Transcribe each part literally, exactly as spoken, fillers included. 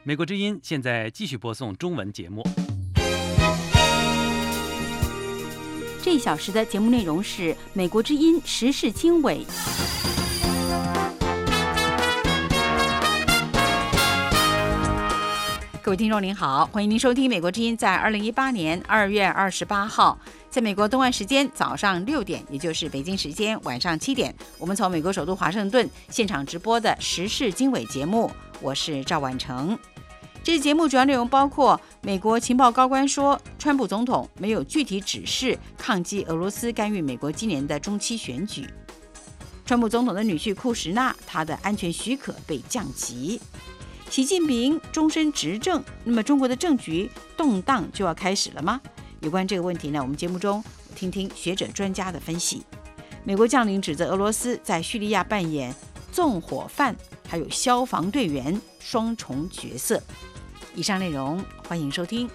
美国之音现在继续播送中文节目。 这一小时的节目内容是美国之音时事经纬。各位听众您好，欢迎您收听美国之音在二零一八年二月二十八号，在美国东岸时间早上六点，也就是北京时间晚上七点，我们从美国首都华盛顿现场直播的时事经纬节目，我是赵婉成。这期节目主要内容包括美国情报高官说，川普总统没有具体指示抗击俄罗斯干预美国今年的中期选举；川普总统的女婿库什纳，他的安全许可被降级；习近平终身执政，那么中国的政局动荡就要开始了吗？有关这个问题呢，我们节目中听听学者专家的分析。美国将领指责俄罗斯在叙利亚扮演纵火犯还有消防队员双重角色。以上内容欢迎收听。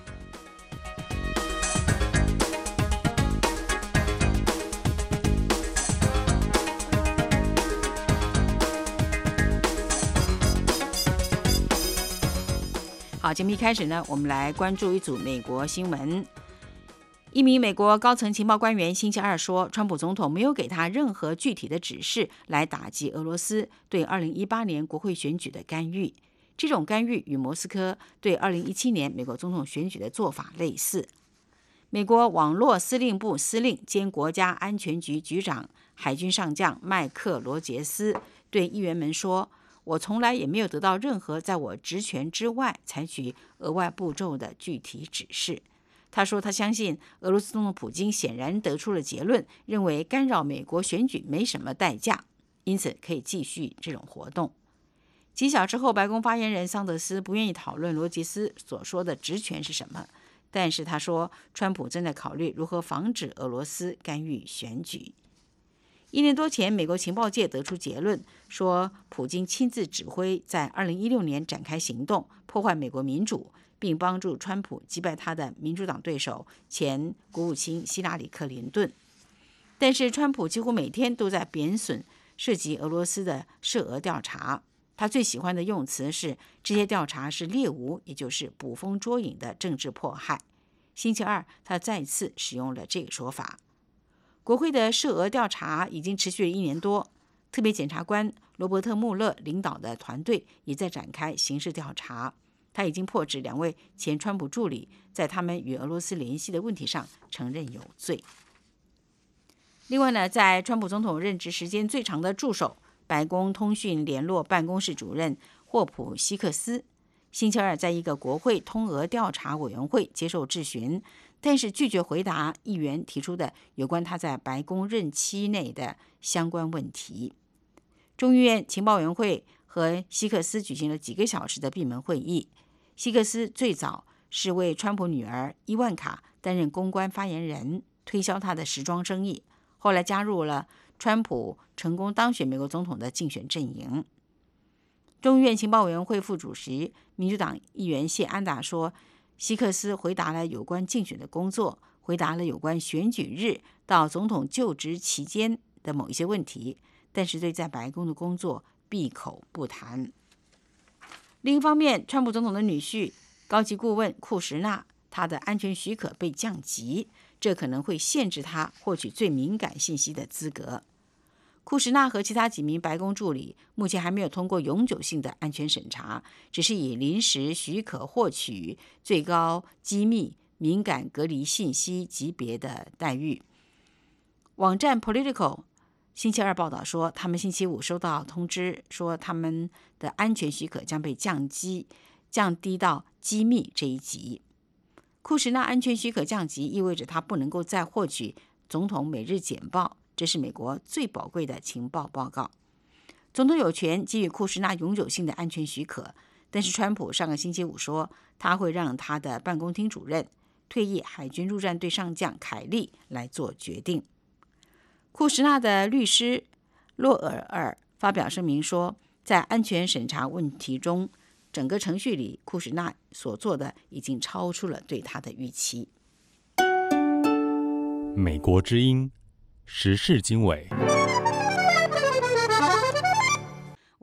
好，节目一开始呢，我们来关注一组美国新闻。一名美国高层情报官员星期二说，川普总统没有给他任何具体的指示来打击俄罗斯对二零一八年国会选举的干预。这种干预与莫斯科对二零一七年美国总统选举的做法类似。美国网络司令部司令兼国家安全局局长海军上将麦克罗杰斯对议员们说，我从来也没有得到任何在我职权之外采取额外步骤的具体指示。他说他相信俄罗斯总统普京显然得出了结论，认为干扰美国选举没什么代价，因此可以继续这种活动。几小时后，白宫发言人桑德斯不愿意讨论罗杰斯所说的职权是什么，但是他说川普正在考虑如何防止俄罗斯干预选举。一年多前，美国情报界得出结论，说普京亲自指挥在二零一六年展开行动，破坏美国民主，并帮助川普击败他的民主党对手前国务卿希拉里·克林顿。但是川普几乎每天都在贬损涉及俄罗斯的涉俄调查。他最喜欢的用词是这些调查是猎巫，也就是捕风捉影的政治迫害。星期二，他再次使用了这个说法。国会的涉俄调查已经持续了一年多，特别检察官罗伯特·穆勒领导的团队也在展开刑事调查。他已经迫使两位前川普助理在他们与俄罗斯联系的问题上承认有罪。另外呢，在川普总统任职时间最长的助手白宫通讯联络办公室主任霍普希克斯星期二在一个国会通俄调查委员会接受质询，但是拒绝回答议员提出的有关他在白宫任期内的相关问题。众议院情报委员会和希克斯举行了几个小时的闭门会议。希克斯最早是为川普女儿伊万卡担任公关发言人，推销他的时装生意，后来加入了川普成功当选美国总统的竞选阵营。众议院情报委员会副主席民主党议员谢安达说，希克斯回答了有关竞选的工作，回答了有关选举日到总统就职期间的某一些问题，但是对在白宫的工作闭口不谈。另一方面，川普总统的女婿高级顾问库什纳，他的安全许可被降级，这可能会限制他获取最敏感信息的资格。库什纳和其他几名白宫助理目前还没有通过永久性的安全审查，只是以临时许可获取最高机密敏感隔离信息级别的待遇。网站 Politico 星期二报道说，他们星期五收到通知，说他们的安全许可将被降低降低到机密这一级。库什纳安全许可降级意味着他不能够再获取总统每日简报，这是美国最宝贵的情报报告。总统有权给予库什纳永久性的安全许可，但是川普上个星期五说，他会让他的办公厅主任、退役海军陆战队上将凯利来做决定。库什纳的律师洛尔尔发表声明说，在安全审查问题中，整个程序里库什纳所做的已经超出了对他的预期。 美国之音时事经纬， 我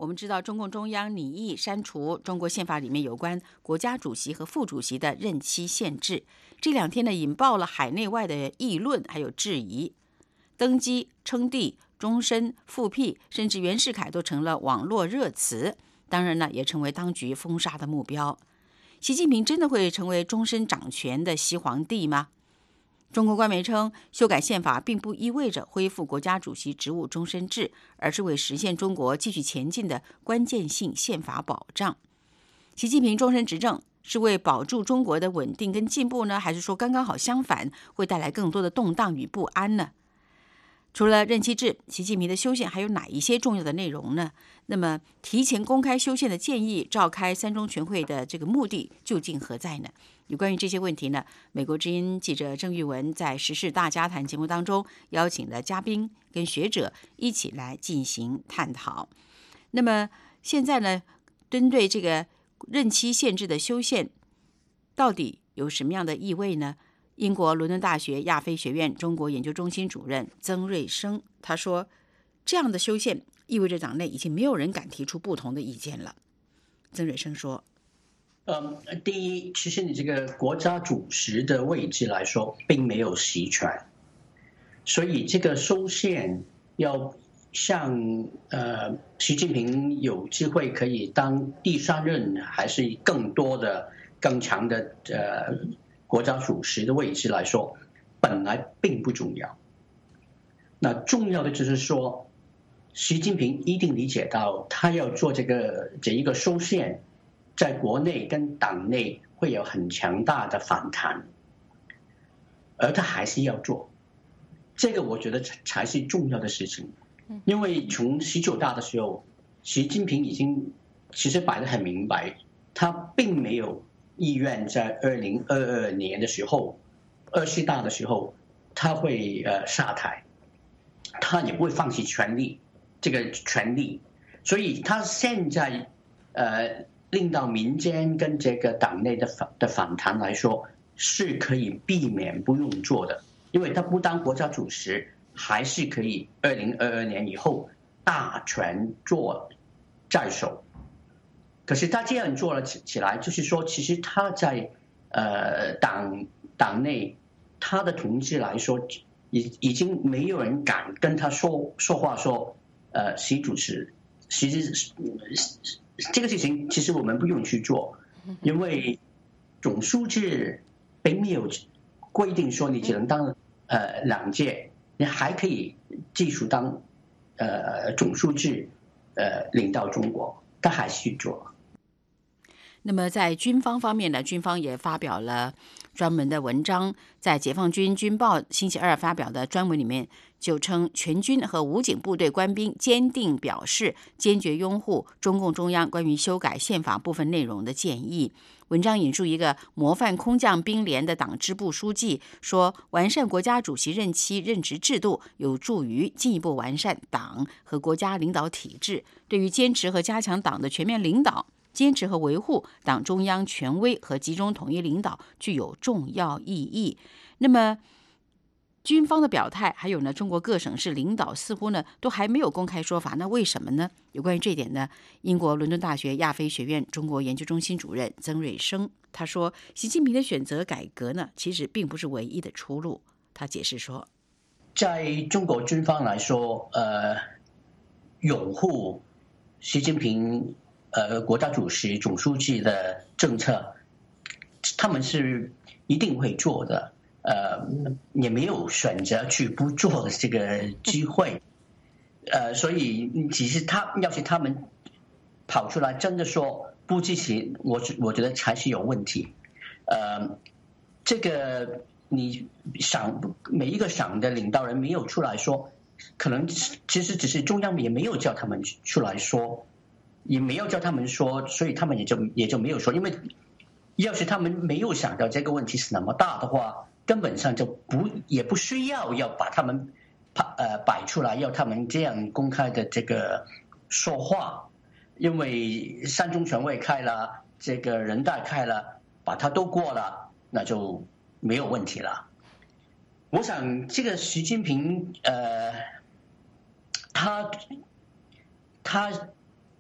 我们知道中共中央拟议删除中国宪法里面有关国家主席和副主席的任期限制，这两天呢引爆了海内外的议论还有质疑。登基、称帝、终身、复辟，甚至袁世凯都成了网络热词，当然呢也成为当局封杀的目标。习近平真的会成为终身掌权的西皇帝吗？中国官媒称，修改宪法并不意味着恢复国家主席职务终身制，而是为实现中国继续前进的关键性宪法保障。习近平终身执政是为保住中国的稳定跟进步呢，还是说刚刚好相反，会带来更多的动荡与不安呢？除了任期制，习近平的修宪还有哪一些重要的内容呢？那么提前公开修宪的建议，召开三中全会的这个目的究竟何在呢？有关于这些问题呢，美国之音记者郑玉文在时事大家谈节目当中邀请了嘉宾跟学者一起来进行探讨。那么现在呢，针对这个任期限制的修宪，到底有什么样的意味呢？英国伦敦大学亚非学院中国研究中心主任曾瑞生他说，这样的修宪意味着党内已经没有人敢提出不同的意见了。曾瑞生说， 嗯，第一，其实你这个国家主席的位置来说，并没有实权，所以这个修宪要像呃习近平有机会可以当第三任，还是更多的更强的呃国家主席的位置来说，本来并不重要。那重要的就是说，习近平一定理解到，他要做这个这一个修宪，在国内跟党内会有很强大的反弹，而他还是要做。这个我觉得才是重要的事情，因为从十九大的时候，习近平已经其实摆得很明白，他并没有意愿在二零二二年的时候，二十大的时候，他会呃下台，他也不会放弃权力这个权力，所以他现在呃令到民间跟这个党内的反的反弹来说，是可以避免不用做的，因为他不当国家主席，还是可以二零二二年以后大权做在手。可是他这样做了起来，就是说，其实他在呃党党内，他的同志来说，已已经没有人敢跟他说说话说，呃，习主席，其实这个事情其实我们不用去做，因为总书记并没有规定说你只能当呃两届，你还可以继续当呃总书记，呃领导中国，他还是去做。 那么在军方方面呢，军方也发表了专门的文章，在解放军军报星期二发表的专文里面就称，全军和武警部队官兵坚定表示坚决拥护中共中央关于修改宪法部分内容的建议。文章引述一个模范空降兵连的党支部书记说，完善国家主席任期任职制度有助于进一步完善党和国家领导体制，对于坚持和加强党的全面领导，坚持和维护党中央权威和集中统一领导具有重要意义。那么军方的表态，还有呢，中国各省市领导似乎呢都还没有公开说法，那为什么呢？有关于这一点呢，英国伦敦大学亚非学院中国研究中心主任曾瑞生他说，习近平的选择改革呢，其实并不是唯一的出路。他解释说， 在中国军方来说，呃，拥护习近平呃国家主席、总书记的政策，他们是一定会做的。呃，也没有选择去不做的这个机会，呃，所以其实他要是他们跑出来真的说不支持，我我觉得还是有问题。呃，这个你省每一个省的领导人没有出来说，可能其实只是中央也没有叫他们出来说，也没有叫他们说，所以他们也就也就没有说，因为要是他们没有想到这个问题是那么大的话，根本上就不也不需要要把他们呃摆出来，要他们这样公开的这个说话，因为三中全会开了，这个人大开了，把它都过了，那就没有问题了。我想这个习近平呃，他他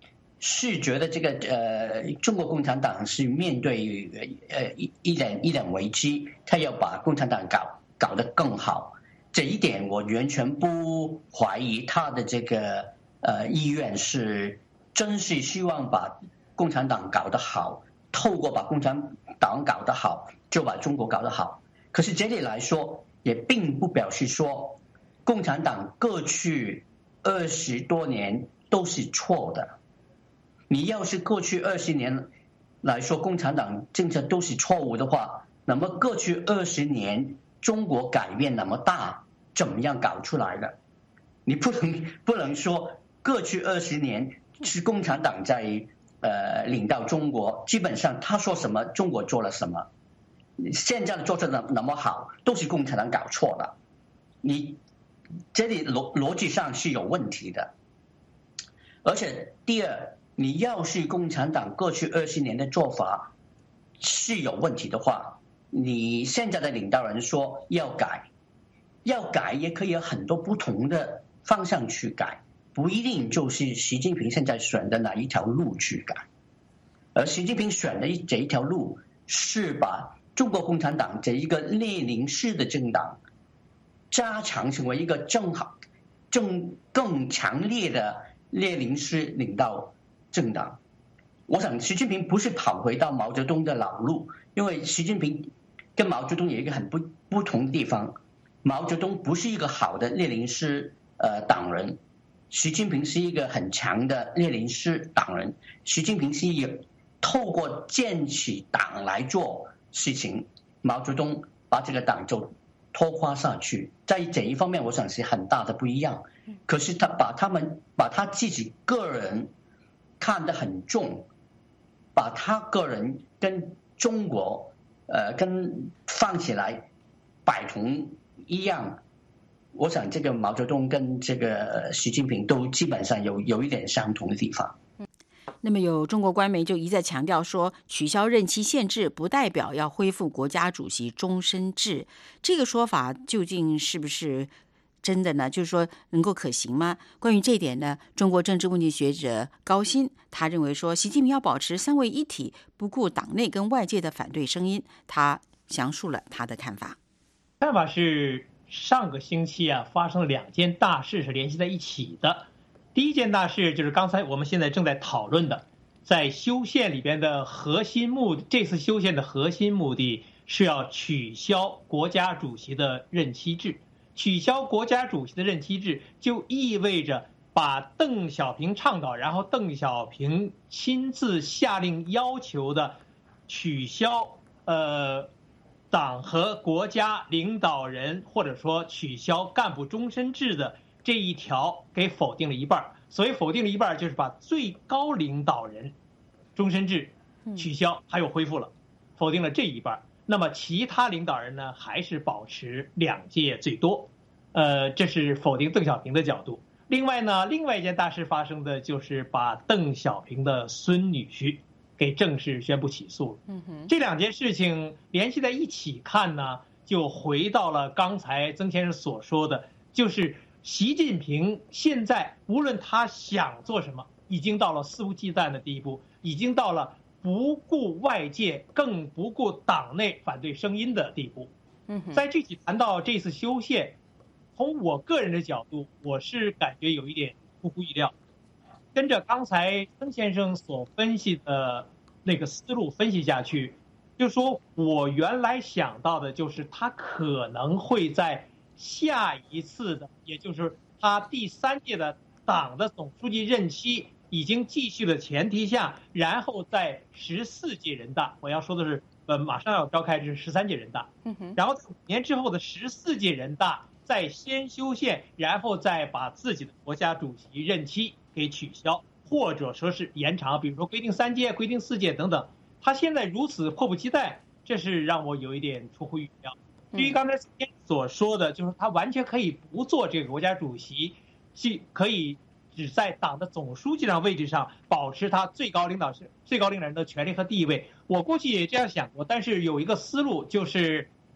是觉得这个呃，中国共产党是面对呃一一点一点危机，他要把共产党搞搞得更好。这一点我完全不怀疑他的这个呃意愿是真是希望把共产党搞得好，透过把共产党搞得好，就把中国搞得好。可是这里来说，也并不表示说共产党过去二十多年都是错的。你要是过去二十年来说共产党政策都是错误的话，那么过去二十年中国改变那么大，怎么样搞出来的？你不能不能说过去二十年是共产党在呃领导中国，基本上他说什么中国做了什么。现在的做得那么好，都是共产党搞错了。你这里逻逻辑上是有问题的。而且第二，你要是共产党过去二十年的做法是有问题的话，你现在的领导人说要改，要改也可以有很多不同的方向去改，不一定就是习近平现在选的哪一条路去改。而习近平选的这一条路是把中国共产党这一个列宁式的政党加强成为一个正好、更更强烈的列宁式领导政党。我想习近平不是跑回到毛泽东的老路，因为习近平跟毛泽东有一个很不不同的地方。毛泽东不是一个好的列宁式呃党人，习近平是一个很强的列宁式党人。习近平是一个透过建起党来做事情，毛泽东把这个党就拖垮下去，在这一方面我想是很大的不一样。可是他把他们把他自己个人看得很重，把他个人跟中国呃跟放起来摆同一样。我想这个毛泽东跟这个习近平都基本上有有一点相同的地方。 那么有中国官媒就一再强调说，取消任期限制不代表要恢复国家主席终身制，这个说法究竟是不是真的呢？就是说能够可行吗？关于这一点呢，中国政治问题学者高鑫他认为说，习近平要保持三位一体，不顾党内跟外界的反对声音。他详述了他的看法。 看法是上个星期啊发生了两件大事是联系在一起的。第一件大事就是刚才我们现在正在讨论的，在修宪里边的核心目的，这次修宪的核心目的是要取消国家主席的任期制。取消国家主席的任期制，就意味着把邓小平倡导，然后邓小平亲自下令要求的取消呃党和国家领导人或者说取消干部终身制的这一条给否定了一半。所以否定了一半，就是把最高领导人终身制取消，还有恢复了，否定了这一半。那么其他领导人呢，还是保持两届最多。呃，这是否定邓小平的角度。另外呢，另外一件大事发生的就是把邓小平的孙女婿给正式宣布起诉了。嗯哼，这两件事情联系在一起看呢，就回到了刚才曾先生所说的，就是习近平现在无论他想做什么，已经到了肆无忌惮的地步，已经到了不顾外界更不顾党内反对声音的地步。在具体谈到这次修宪，从我个人的角度，我是感觉有一点出乎意料。跟着刚才曾先生所分析的那个思路分析下去，就说我原来想到的就是他可能会在下一次的，也就是他第三届的党的总书记任期已经继续的前提下，然后在十四届人大，我要说的是，呃，马上要召开这是十三届人大，然后在五年之后的十四届人大再先修宪，然后再把自己的国家主席任期给取消，或者说是延长，比如说规定三届、规定四届等等。他现在如此迫不及待，这是让我有一点出乎意料。至于刚才所说的，就是他完全可以不做这个国家主席，既可以只在党的总书记上位置上保持他最高领导最高领导人的权利和地位。我过去也这样想过，但是有一个思路就是，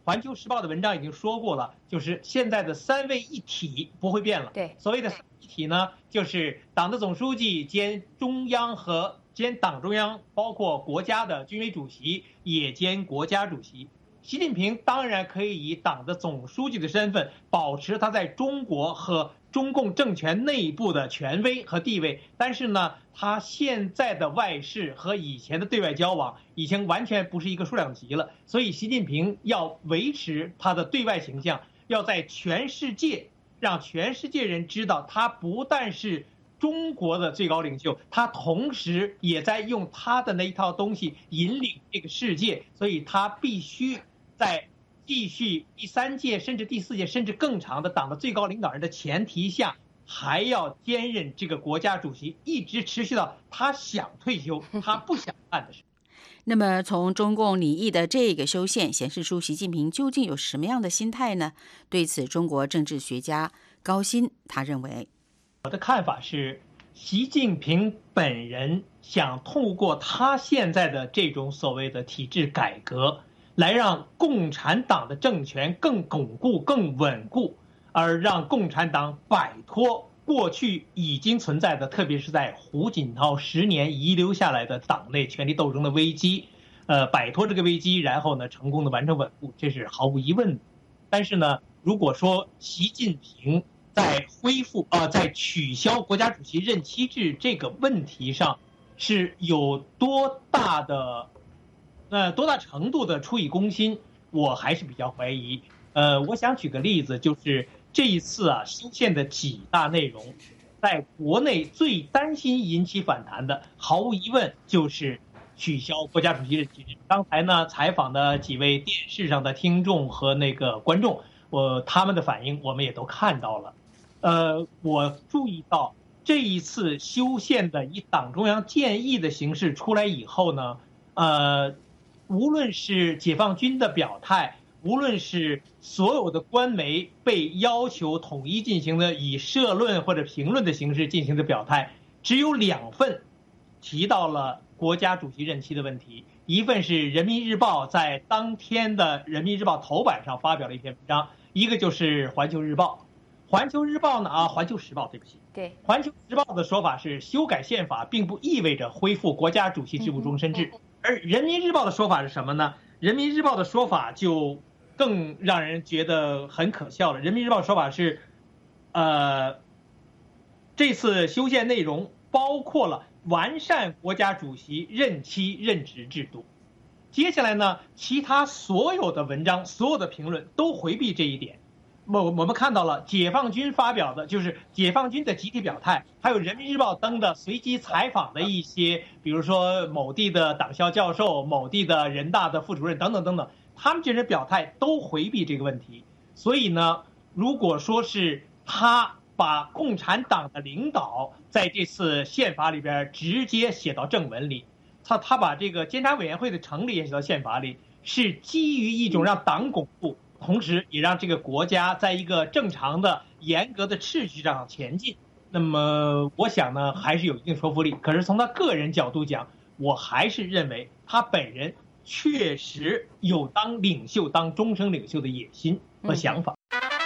环球时报的文章已经说过了，就是现在的三位一体不会变了。 对， 所谓的三位一体呢，就是党的总书记兼中央和兼党中央，包括国家的军委主席也兼国家主席。习近平当然可以以党的总书记的身份保持他在中国和中共政权内部的权威和地位，但是呢，他现在的外事和以前的对外交往已经完全不是一个数量级了。所以习近平要维持他的对外形象，要在全世界让全世界人知道，他不但是中国的最高领袖，他同时也在用他的那一套东西引领这个世界，所以他必须在继续第三届甚至第四届甚至更长的党的最高领导人的前提下，还要兼任这个国家主席，一直持续到他想退休，他不想干的事。 那么从中共拟议的这个修宪显示出习近平究竟有什么样的心态呢？对此，中国政治学家高鑫他认为， 我的看法是，习近平本人想透过他现在的这种所谓的体制改革，来让共产党的政权更巩固、更稳固，而让共产党摆脱过去已经存在的，特别是在胡锦涛十年遗留下来的党内权力斗争的危机，呃，摆脱这个危机，然后呢，成功的完成稳固，这是毫无疑问的。但是呢，如果说习近平在恢复呃，在取消国家主席任期制这个问题上是有多大的呃多大程度的出于公心，我还是比较怀疑。呃，我想举个例子，就是这一次啊修宪的几大内容，在国内最担心引起反弹的，毫无疑问就是取消国家主席任期制。刚才呢采访的几位电视上的听众和那个观众，我他们的反应我们也都看到了。呃，我注意到这一次修宪的以党中央建议的形式出来以后呢，呃，无论是解放军的表态，无论是所有的官媒被要求统一进行的以社论或者评论的形式进行的表态，只有两份提到了国家主席任期的问题。一份是人民日报在当天的人民日报头版上发表了一篇文章，一个就是环球日报。环球日报呢啊，环球时报，对不起， 对， 环球时报的说法是修改宪法并不意味着恢复国家主席职务终身制，而人民日报的说法是什么呢？人民日报的说法就更让人觉得很可笑了。人民日报说法是，呃，这次修宪内容包括了完善国家主席任期任职制度。接下来呢，其他所有的文章、所有的评论都回避这一点。我我们看到了解放军发表的，就是解放军的集体表态，还有人民日报登的随机采访的一些，比如说某地的党校教授、某地的人大的副主任等等等等，他们这些表态都回避这个问题。所以呢，如果说是他把共产党的领导在这次宪法里边直接写到正文里，他他把这个监察委员会的成立也写到宪法里，是基于一种让党巩固，同时也让这个国家在一个正常的严格的秩序上前进。那么我想呢，还是有一定说服力。可是从他个人角度讲，我还是认为他本人确实有当领袖、当终身领袖的野心和想法。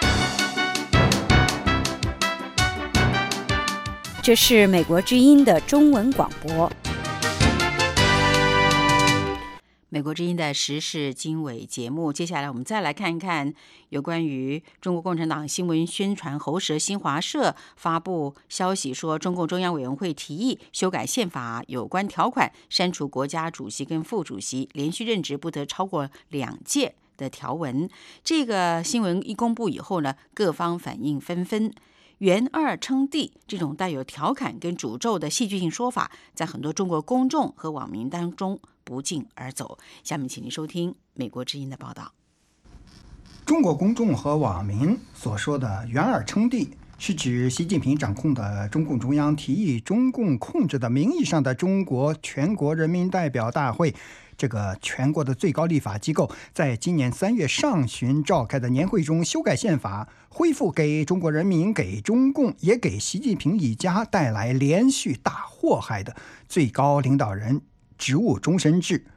这是美国之音的中文广播。 美国之音的时事经纬节目，接下来我们再来看一看有关于中国共产党新闻宣传喉舌新华社发布消息说，中共中央委员会提议修改宪法有关条款，删除国家主席跟副主席连续任职不得超过两届的条文。这个新闻一公布以后呢，各方反应纷纷。元二称帝这种带有调侃跟诅咒的戏剧性说法，在很多中国公众和网民当中不胫而走。下面请您收听美国之音的报道。 中国公众和网民所说的元二称帝，是指习近平掌控的中共中央提议中共控制的名义上的中国全国人民代表大会，这个全国的最高立法机构，在今年三月上旬召开的年会中修改宪法，恢复给中国人民、给中共也给习近平一家带来连续大祸害的最高领导人职务终身制。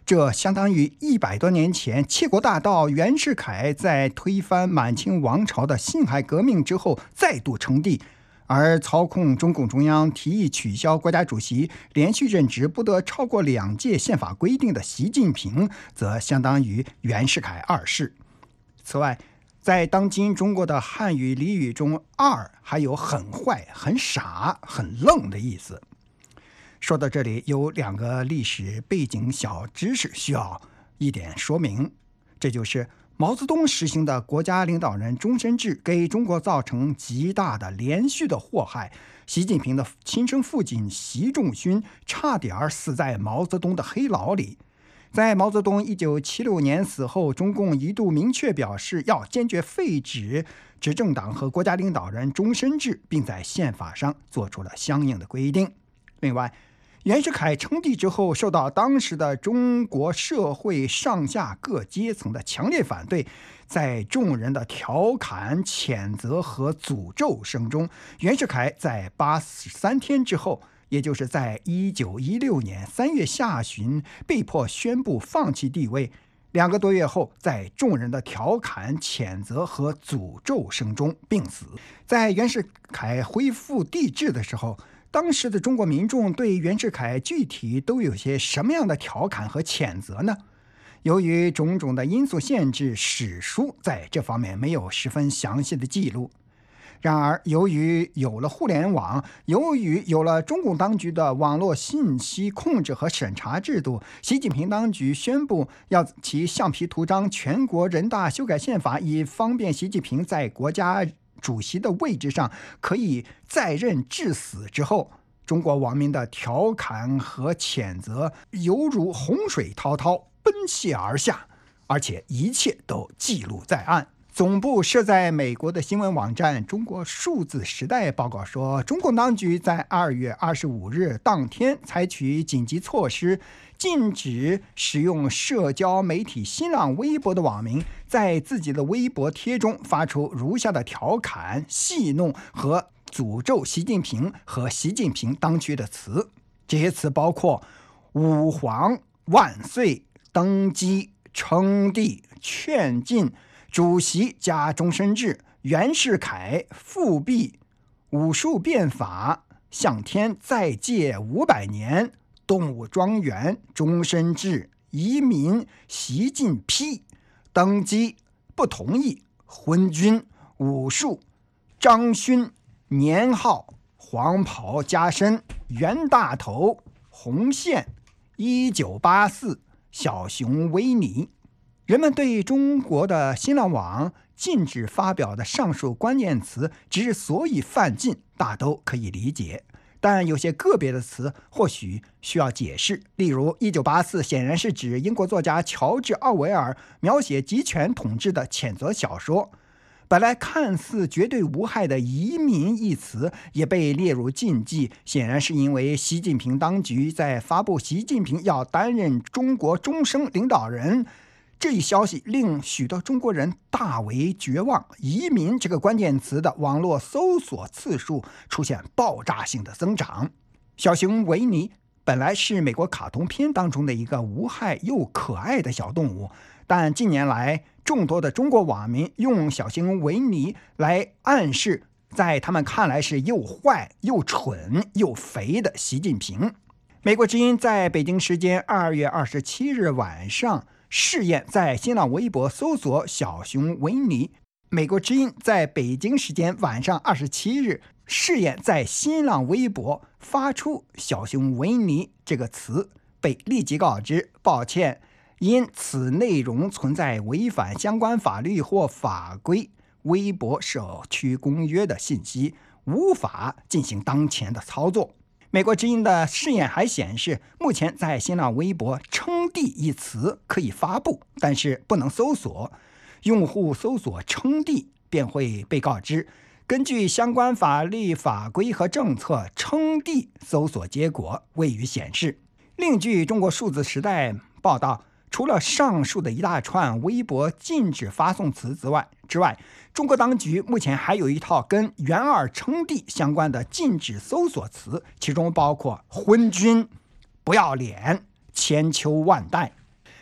这相当于一百多年前窃国大盗袁世凯在推翻满清王朝的辛亥革命之后再度称帝，而操控中共中央提议取消国家主席连续任职不得超过两届宪法规定的习近平，则相当于袁世凯二世。此外，在当今中国的汉语俚语中，二还有很坏、很傻、很愣的意思。说到这里，有两个历史背景小知识需要一点说明，这就是毛泽东实行的国家领导人终身制给中国造成极大的连续的祸害。习近平的亲生父亲习仲勋差点死在毛泽东的黑牢里。在毛泽东一九七六年死后，中共一度明确表示要坚决废止执政党和国家领导人终身制，并在宪法上做出了相应的规定。另外，袁世凯称帝之后，受到当时的中国社会上下各阶层的强烈反对，在众人的调侃、谴责和诅咒声中，袁世凯在八十三天之后，也就是在一九一六年三月下旬被迫宣布放弃帝位，两个多月后，在众人的调侃、谴责和诅咒声中病死。在袁世凯恢复帝制的时候，当时的中国民众对袁世凯具体都有些什么样的调侃和谴责呢？由于种种的因素限制，史书在这方面没有十分详细的记录。然而，由于有了互联网，由于有了中共当局的网络信息控制和审查制度，习近平当局宣布要其橡皮图章全国人大修改宪法，以方便习近平在国家主席的位置上可以在任至死之后，中国网民的调侃和谴责犹如洪水滔滔奔泻而下，而且一切都记录在案。总部设在美国的新闻网站中国数字时代报告说，中共当局在二月二十五日当天采取紧急措施，禁止使用社交媒体新浪微博的网民在自己的微博贴中发出如下的调侃、戏弄和诅咒习近平和习近平当局的词。这些词包括吾皇万岁、登基、称帝、劝进、主席加终身制、袁世凯、复辟、武术变法、向天再借五百年、动物庄园、终身制、移民、习近批、登基、不同意、昏君、武术、张勋、年号、黄袍加身、袁大头、红线、一九八四、小熊维尼。人们对中国的新浪网禁止发表的上述关键词之所以犯禁，大都可以理解，但有些个别的词或许需要解释。例如一九八四显然是指英国作家乔治·奥维尔描写集权统治的谴责小说。本来看似绝对无害的移民一词也被列入禁忌，显然是因为习近平当局在发布习近平要担任中国终身领导人这一消息，令许多中国人大为绝望。移民这个关键词的网络搜索次数出现爆炸性的增长。小熊维尼本来是美国卡通片当中的一个无害又可爱的小动物，但近年来众多的中国网民用小熊维尼来暗示在他们看来是又坏又蠢又肥的习近平。美国之音在北京时间二月二十七日晚上试验在新浪微博搜索小熊维尼。美国之音在北京时间晚上二十七日试验在新浪微博发出小熊维尼这个词，被立即告知抱歉，因此内容存在违反相关法律或法规、微博社区公约的信息，无法进行当前的操作。美国之音的试验还显示，目前在新浪微博称帝一词可以发布，但是不能搜索。用户搜索称帝便会被告知，根据相关法律法规和政策，称帝搜索结果未予显示。另据中国数字时代报道，除了上述的一大串微博禁止发送词之外之外中国当局目前还有一套跟袁二称帝相关的禁止搜索词，其中包括昏君、不要脸、千秋万代、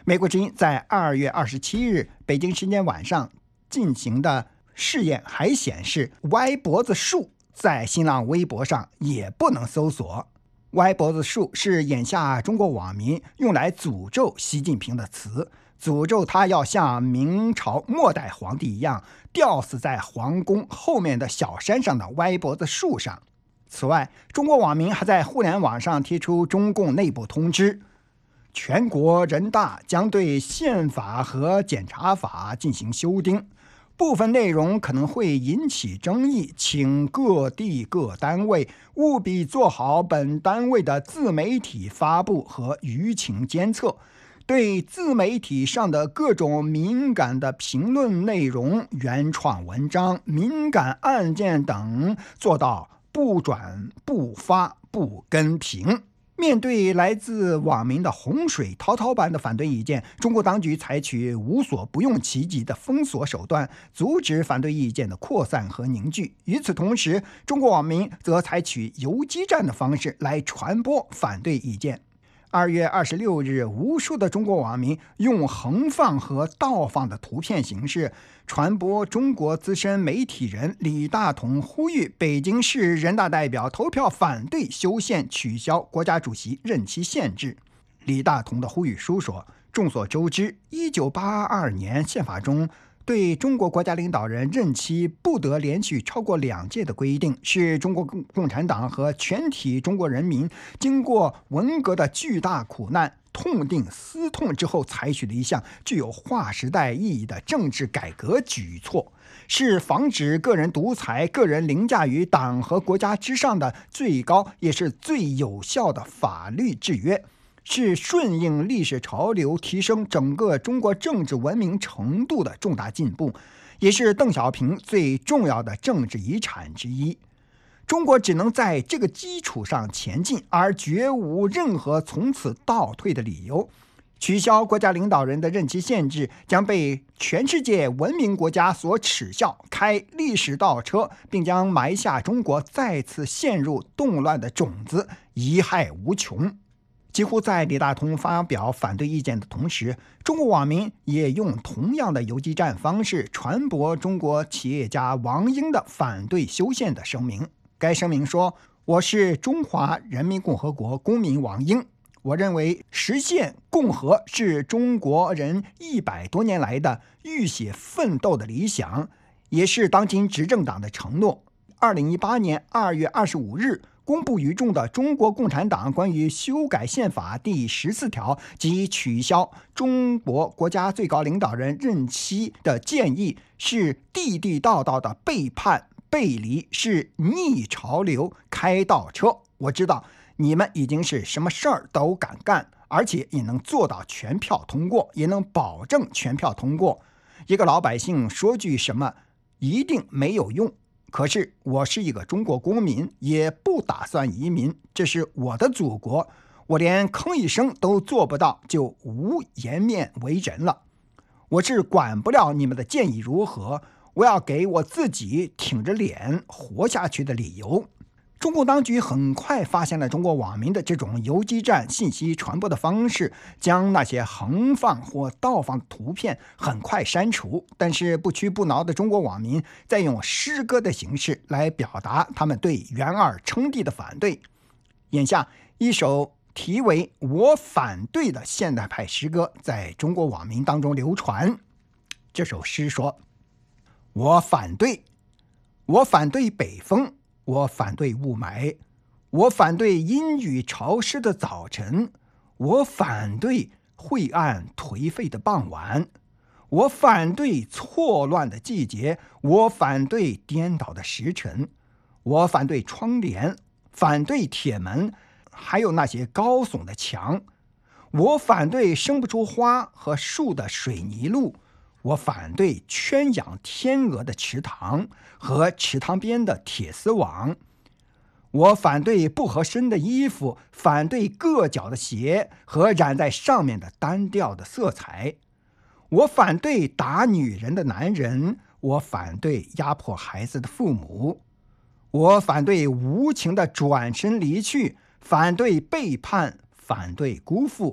美国之音在二月二十七日北京时间晚上进行的试验还显示，歪脖子树在新浪微博上也不能搜索。歪脖子树是眼下中国网民用来诅咒习近平的词，诅咒他要像明朝末代皇帝一样吊死在皇宫后面的小山上的歪脖子树上。此外，中国网民还在互联网上贴出中共内部通知，全国人大将对宪法和检察法进行修订，部分内容可能会引起争议，请各地各单位务必做好本单位的自媒体发布和舆情监测，对自媒体上的各种敏感的评论内容、原创文章、敏感案件等做到不转、不发、不跟评。面对来自网民的洪水滔滔般的反对意见，中国当局采取无所不用其极的封锁手段，阻止反对意见的扩散和凝聚。与此同时，中国网民则采取游击战的方式来传播反对意见。二月二十六日，无数的中国网民用横放和倒放的图片形式传播中国资深媒体人李大同呼吁北京市人大代表投票反对修宪取消国家主席任期限制。李大同的呼吁书说，众所周知，一九八二年宪法中对中国国家领导人任期不得连续超过两届的规定，是中国共产党和全体中国人民经过文革的巨大苦难痛定思痛之后采取的一项具有划时代意义的政治改革举措，是防止个人独裁、个人凌驾于党和国家之上的最高也是最有效的法律制约，是顺应历史潮流、提升整个中国政治文明程度的重大进步，也是邓小平最重要的政治遗产之一。中国只能在这个基础上前进，而绝无任何从此倒退的理由。取消国家领导人的任期限制将被全世界文明国家所耻笑，开历史倒车，并将埋下中国再次陷入动乱的种子，贻害无穷。几乎在李大同发表反对意见的同时，中国网民也用同样的游击战方式传播中国企业家王英的反对修宪的声明。该声明说，我是中华人民共和国公民王英，我认为实现共和是中国人一百多年来的浴血奋斗的理想，也是当今执政党的承诺。二零一八年二月二十五日公布于众的中国共产党关于修改宪法第十四条及取消中国国家最高领导人任期的建议，是地地道道的背叛背离，是逆潮流开倒车。我知道你们已经是什么事儿都敢干，而且也能做到全票通过，也能保证全票通过。一个老百姓说句什么一定没有用，可是我是一个中国公民，也不打算移民，这是我的祖国，我连吭一声都做不到，就无颜面为人了。我是管不了你们的建议如何，我要给我自己挺着脸活下去的理由。中共当局很快发现了中国网民的这种游击战信息传播的方式，将那些横放或倒放的图片很快删除，但是不屈不挠的中国网民在用诗歌的形式来表达他们对袁二称帝的反对。眼下一首题为《我反对》的现代派诗歌在中国网民当中流传。这首诗说，我反对，我反对北风，我反对雾霾，我反对阴雨潮湿的早晨，我反对晦暗颓废的傍晚，我反对错乱的季节，我反对颠倒的时辰，我反对窗帘，反对铁门，还有那些高耸的墙，我反对生不出花和树的水泥路，我反对圈养天鹅的池塘和池塘边的铁丝网，我反对不合身的衣服，反对硌脚的鞋和染在上面的单调的色彩，我反对打女人的男人，我反对压迫孩子的父母，我反对无情的转身离去，反对背叛，反对辜负，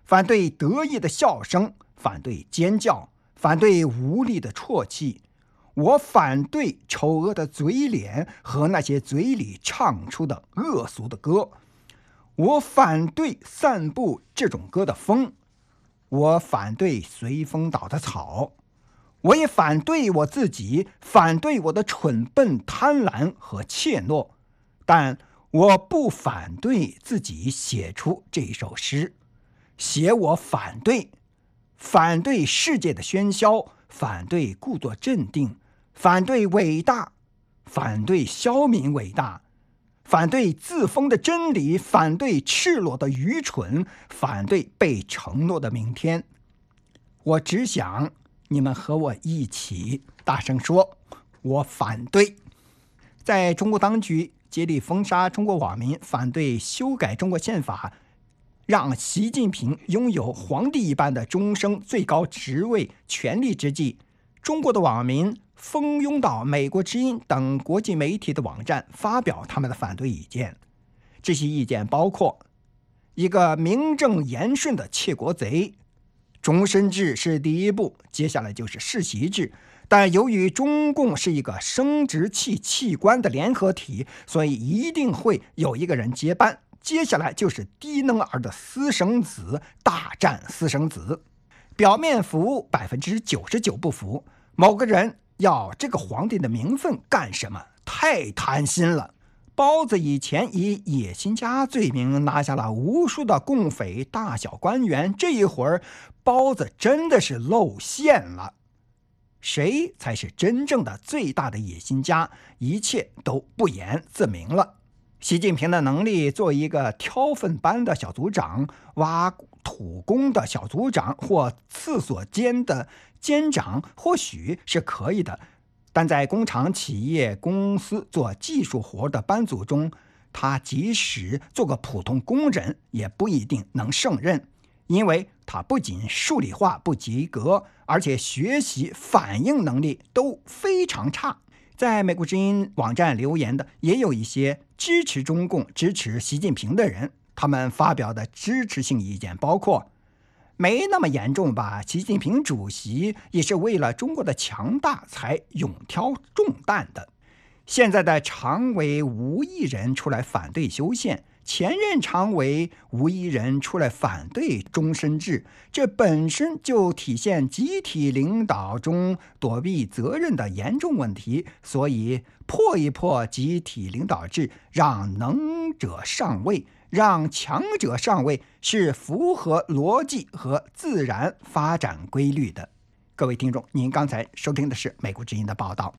反对得意的笑声，反对尖叫，反对无力的啜泣。我反对丑恶的嘴脸和那些嘴里唱出的恶俗的歌。我反对散布这种歌的风。我反对随风倒的草。我也反对我自己，反对我的蠢笨、贪婪和怯懦。但我不反对自己写出这一首诗。写我反对，反对世界的喧嚣，反对故作镇定，反对伟大，反对消泯伟大，反对自封的真理，反对赤裸的愚蠢，反对被承诺的明天。我只想你们和我一起大声说，我反对。在中国当局竭力封杀中国网民，反对修改中国宪法，让习近平拥有皇帝一般的终生最高职位权力之际，中国的网民蜂拥到美国之音等国际媒体的网站发表他们的反对意见。这些意见包括：一个名正言顺的窃国贼，终身制是第一步，接下来就是世袭制。但由于中共是一个生殖器器官的联合体，所以一定会有一个人接班。接下来就是低能儿的私生子，大战私生子。表面服百分之九十九不服，某个人要这个皇帝的名分干什么？太贪心了。包子以前以野心家罪名拿下了无数的共匪大小官员，这一会儿包子真的是露馅了。谁才是真正的最大的野心家？一切都不言自明了。习近平的能力做一个挑粪班的小组长，挖土工的小组长或厕所间的监长或许是可以的，但在工厂、企业、公司做技术活的班组中，他即使做个普通工人也不一定能胜任，因为他不仅数理化不及格，而且学习反应能力都非常差。在美国之音网站留言的也有一些支持中共、支持习近平的人，他们发表的支持性意见包括：没那么严重吧，习近平主席也是为了中国的强大才勇挑重担的。现在的常委无一人出来反对修宪，前任常委无一人出来反对终身制，这本身就体现集体领导中躲避责任的严重问题。所以破一破集体领导制，让能者上位，让强者上位，是符合逻辑和自然发展规律的。各位听众，您刚才收听的是美国之音的报道。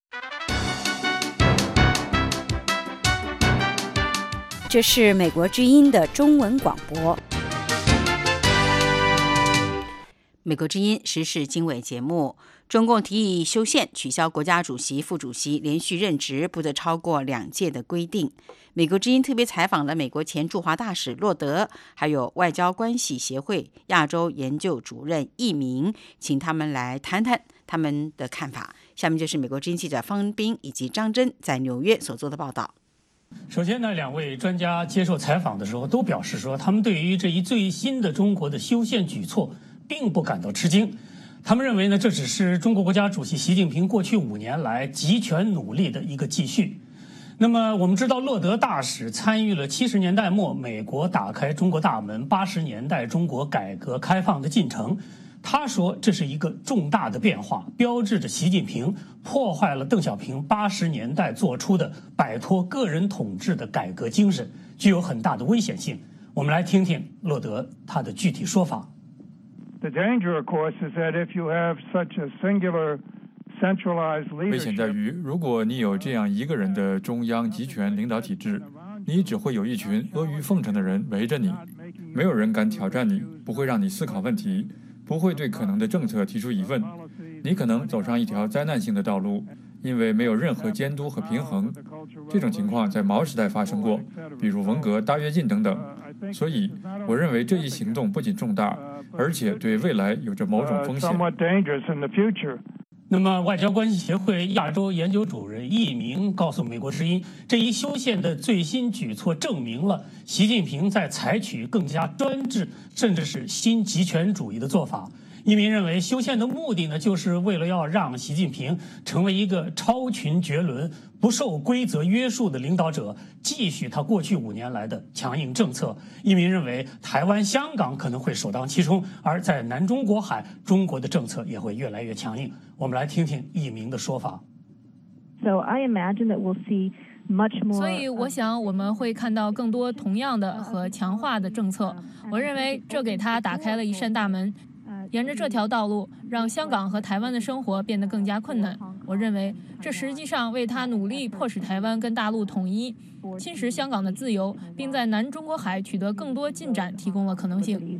这是美国之音的中文广播。 美国之音时事经纬节目，中共提议修宪，取消国家主席、副主席连续任职不得超过两届的规定。美国之音特别采访了美国前驻华大使洛德，还有外交关系协会亚洲研究主任易明，请他们来谈谈他们的看法。下面就是美国之音记者方斌以及张真在纽约所做的报道。 首先呢，两位专家接受采访的时候都表示说，他们对于这一最新的中国的修宪举措并不感到吃惊。他们认为呢，这只是中国国家主席习近平过去五年来集权努力的一个继续。那么我们知道，洛德大使参与了七十年代末美国打开中国大门、八十年代中国改革开放的进程。他说，这是一个重大的变化，标志着习近平破坏了邓小平八十年代做出的摆脱个人统治的改革精神，具有很大的危险性。我们来听听洛德他的具体说法。 The danger, of course, is that if you have such a singular centralized leadership, 危险在于，如果你有这样一个人的中央集权领导体制，你只会有一群阿谀奉承的人围着你，没有人敢挑战你，不会让你思考问题，不会对可能的政策提出疑问。你可能走上一条灾难性的道路，因为没有任何监督和平衡。这种情况在毛时代发生过，比如文革、大跃进等等。所以，我认为这一行动不仅重大，而且对未来有着某种风险。 那么，外交关系协会亚洲研究主任易明告诉美国之音，这一修宪的最新举措证明了习近平在采取更加专制，甚至是新极权主义的做法。易明认为，修宪的目的呢，就是为了要让习近平成为一个超群绝伦、不受规则约束的领导者，继续他过去五年来的强硬政策。易明认为，台湾、香港可能会首当其冲，而在南中国海，中国的政策也会越来越强硬。我们来听听易明的说法。 So I imagine that we'll see much more. 所以我想我们会看到更多同样的和强化的政策。我认为这给他打开了一扇大门。沿着这条道路，让香港和台湾的生活变得更加困难。我认为，这实际上为他努力迫使台湾跟大陆统一、侵蚀香港的自由，并在南中国海取得更多进展提供了可能性。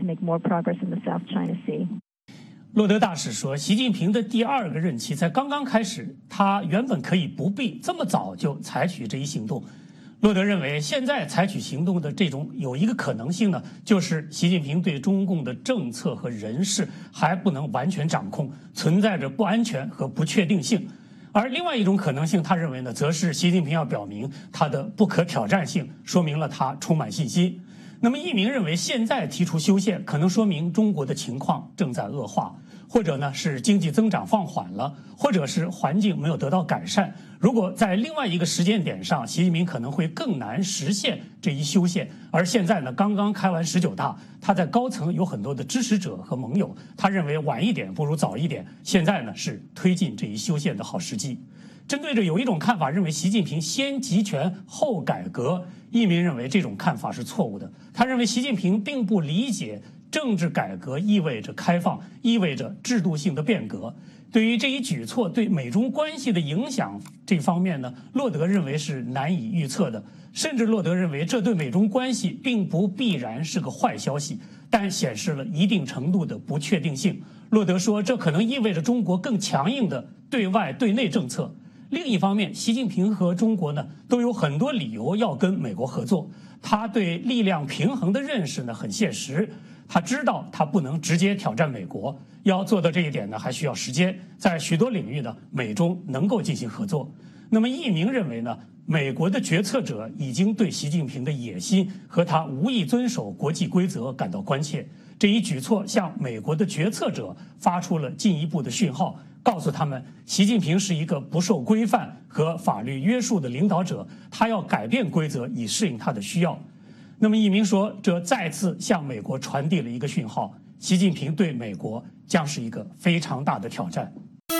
洛德大使说，习近平的第二个任期才刚刚开始，他原本可以不必这么早就采取这一行动。洛德认为，现在采取行动的这种有一个可能性呢，就是习近平对中共的政策和人事还不能完全掌控，存在着不安全和不确定性。而另外一种可能性，他认为呢，则是习近平要表明他的不可挑战性，说明了他充满信心。那么，易明认为，现在提出修宪，可能说明中国的情况正在恶化，或者呢是经济增长放缓了，或者是环境没有得到改善。如果在另外一个时间点上，习近平可能会更难实现这一修宪。而现在呢，刚刚开完十九大，他在高层有很多的支持者和盟友，他认为晚一点不如早一点。现在呢是推进这一修宪的好时机。针对着有一种看法认为习近平先集权后改革，易明认为这种看法是错误的。他认为习近平并不理解政治改革意味着开放，意味着制度性的变革。对于这一举措对美中关系的影响这方面呢，洛德认为是难以预测的，甚至洛德认为这对美中关系并不必然是个坏消息，但显示了一定程度的不确定性。洛德说，这可能意味着中国更强硬的对外对内政策。另一方面，习近平和中国呢都有很多理由要跟美国合作，他对力量平衡的认识呢很现实，他知道他不能直接挑战美国，要做到这一点呢还需要时间，在许多领域呢美中能够进行合作。那么易明认为呢，美国的决策者已经对习近平的野心和他无意遵守国际规则感到关切，这一举措向美国的决策者发出了进一步的讯号，告诉他们习近平是一个不受规范和法律约束的领导者，他要改变规则以适应他的需要。那么易明说，这再次向美国传递了一个讯号，习近平对美国将是一个非常大的挑战。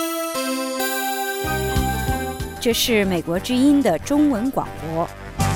这是美国之音的中文广播。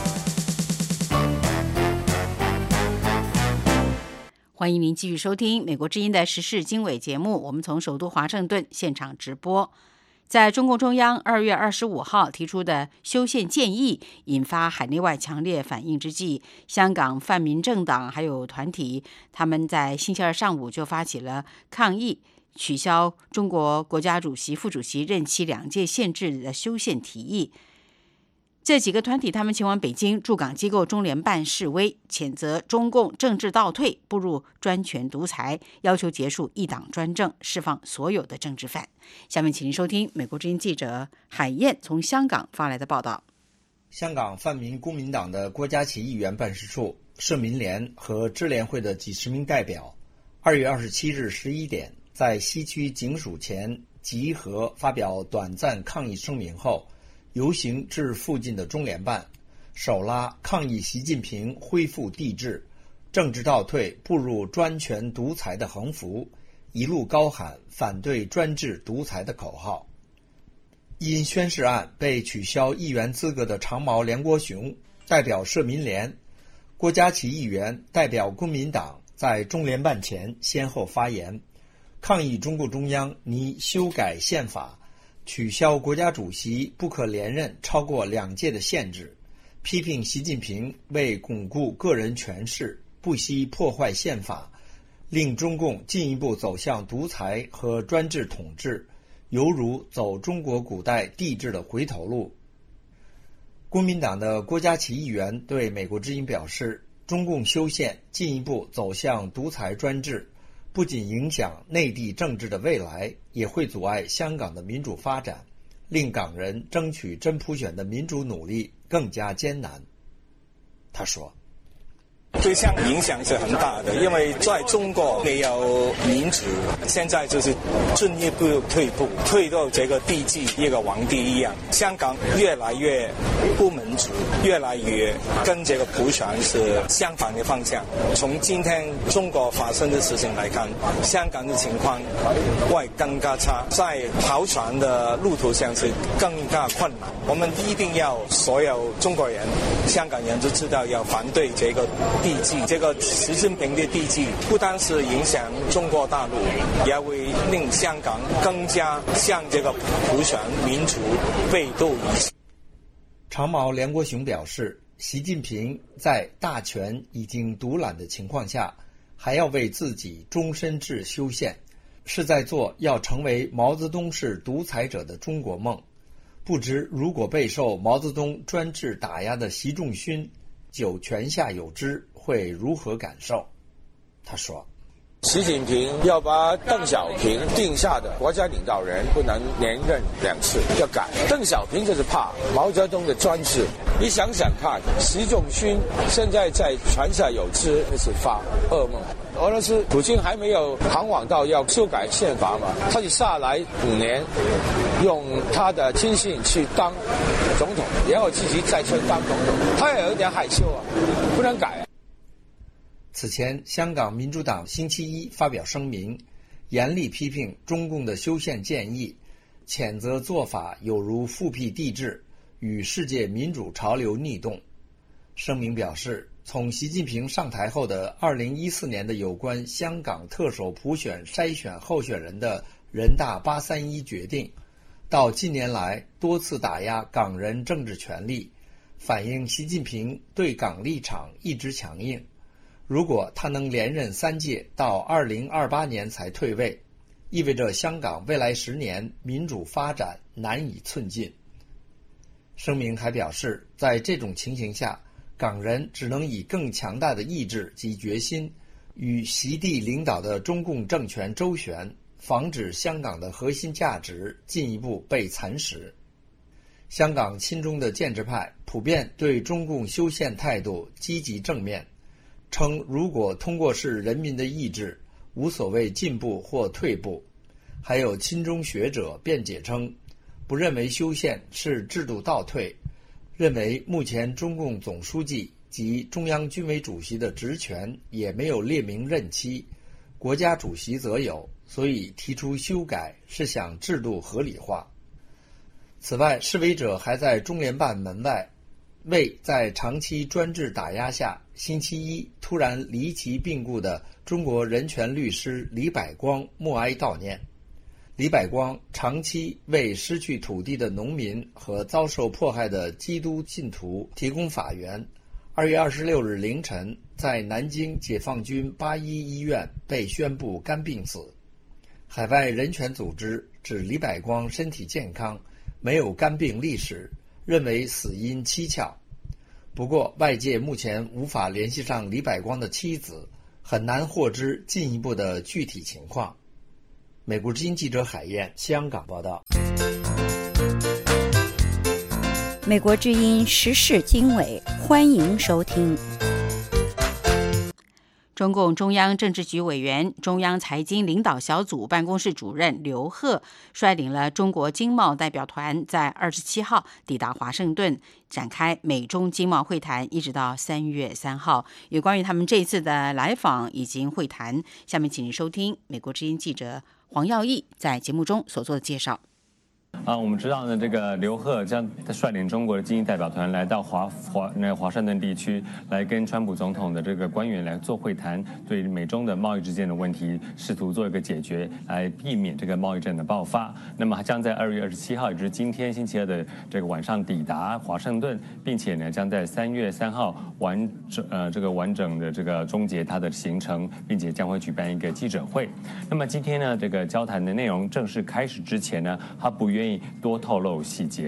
欢迎您继续收听美国之音的时事经纬节目，我们从首都华盛顿现场直播。在中共中央二月二十五号提出的修宪建议引发海内外强烈反应之际，香港泛民政党还有团体，他们在星期二上午就发起了抗议，取消中国国家主席、副主席任期两届限制的修宪提议。这几个团体他们前往北京驻港机构中联办示威，谴责中共政治倒退，步入专权独裁，要求结束一党专政，释放所有的政治犯。下面请您收听美国之音记者海燕从香港发来的报道。 香港泛民公民党的郭家麒议员办事处、社民联和支联会的几十名代表，二月二十七日十一点在西区警署前集合，发表短暂抗议声明后，游行至附近的中联办，手拉抗议习近平恢复帝制、政治倒退、步入专权独裁的横幅，一路高喊反对专制独裁的口号。因宣誓案被取消议员资格的长毛梁国雄代表社民联，郭家麒议员代表公民党在中联办前先后发言，抗议中共中央拟修改宪法，取消国家主席不可连任超过两届的限制，批评习近平为巩固个人权势不惜破坏宪法，令中共进一步走向独裁和专制统治，犹如走中国古代帝制的回头路。公民党的郭家麒议员对美国之音表示，中共修宪进一步走向独裁专制， 不仅影响内地政治的未来，也会阻碍香港的民主发展，令港人争取真普选的民主努力更加艰难。他说， 对香港影响是很大的，因为在中国没有民主，现在就是进一步退步，退到这个地基一个皇帝一样。香港越来越不民主，越来越跟这个普选是相反的方向。从今天中国发生的事情来看，香港的情况会更加差，在跑船的路途上是更加困难。我们一定要所有中国人、香港人都知道要反对这个地基，这个习近平的地基不单是影响中国大陆，也会令香港更加向这个普选民主背道而驰。 长毛梁国雄表示，习近平在大权已经独揽的情况下，还要为自己终身制修宪，是在做要成为毛泽东式独裁者的中国梦。不知如果备受毛泽东专制打压的习仲勋就泉下有知，会如何感受？他说， 习近平要把邓小平定下的国家领导人不能连任两次，要改。邓小平就是怕毛泽东的专制。你想想看，习仲勋现在在泉下有知，那是发噩梦。俄罗斯普京还没有航往到要修改宪法嘛，他就下来五年，用他的亲信去当总统，然后自己再去当总统，他也有点害羞啊，不能改啊。 此前，香港民主党星期一发表声明，严厉批评中共的修宪建议，谴责做法有如复辟帝制，与世界民主潮流逆动。声明表示，从习近平上台后的二零一四年的有关香港特首普选筛选候选人的人大八三一决定，到近年来多次打压港人政治权利，反映习近平对港立场一直强硬。如果他能连任三届，到二零二八年才退位，意味着香港未来十年民主发展难以寸进。声明还表示，在这种情形下，港人只能以更强大的意志及决心，与习帝领导的中共政权周旋，防止香港的核心价值进一步被蚕食。香港亲中的建制派普遍对中共修宪态度积极正面，称如果通过是人民的意志，无所谓进步或退步。还有亲中学者辩解称，不认为修宪是制度倒退，认为目前中共总书记及中央军委主席的职权也没有列明任期，国家主席则有，所以提出修改是想制度合理化。此外，示威者还在中联办门外为在长期专制打压下星期一突然离奇病故的中国人权律师李百光默哀悼念。李百光长期为失去土地的农民和遭受迫害的基督信徒提供法援。二月二十六日凌晨，在南京解放军八一医院被宣布肝病死。海外人权组织指李百光身体健康，没有肝病历史，认为死因蹊跷。不过，外界目前无法联系上李百光的妻子，很难获知进一步的具体情况。美国之音记者海燕，香港报道。 美国之音时事经纬，欢迎收听。 中共中央政治局委员、中央财经领导小组办公室主任刘鹤率领了中国经贸代表团，在二十七号抵达华盛顿，展开美中经贸会谈，一直到三月三号。有关于他们这次的来访以及会谈，下面请您收听美国之音记者黄耀义在节目中所做的介绍。 啊，我们知道呢，这个刘鹤将率领中国的经济代表团来到华华那华盛顿地区，来跟川普总统的这个官员来做会谈，对美中的贸易之间的问题试图做一个解决，来避免这个贸易战的爆发。那么将在二月二十七号，也就是今天星期二的这个晚上抵达华盛顿，并且呢将在三月三号完整呃这个完整的这个终结他的行程，并且将会举办一个记者会。那么今天呢，这个交谈的内容正式开始之前呢，他不愿意多透露细节。